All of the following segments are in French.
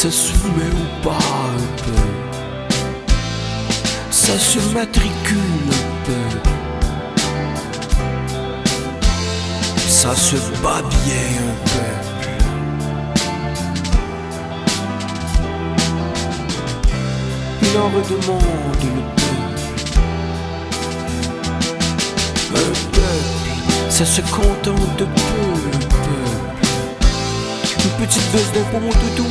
ça se met au pas un peu, ça se matricule un peu, ça se bat bien un peu. Il en redemande le peuple. Un peuple, ça se contente de peu, un peuple. Une petite baisse d'impôt, mon toutou.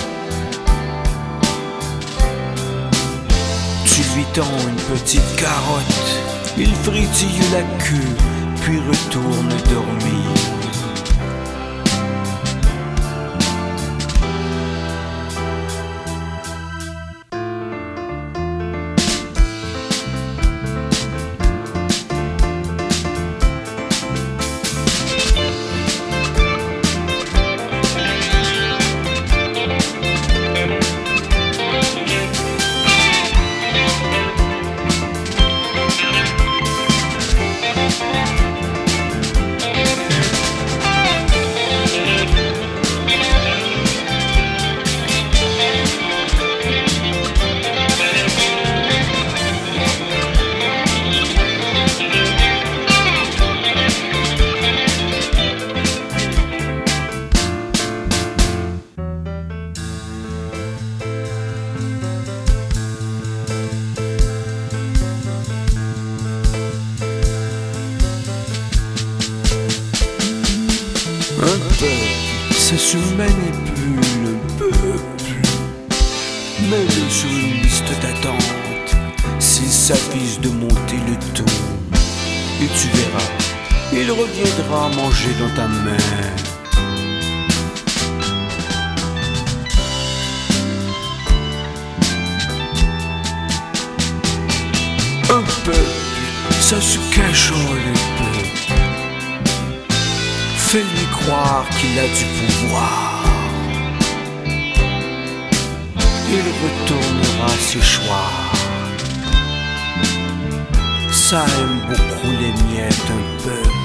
Tu lui tends une petite carotte, il frétille la queue, puis retourne dormir. Un peuple, ça se manipule un peuple. Mets-le sur une liste d'attente, s'il s'avise de monter le ton. Et tu verras, il reviendra manger dans ta main. Un peuple, ça se cachole un peu. Fais-lui croire qu'il a du pouvoir. Il retournera ses choix. Ça aime beaucoup les miettes un peu.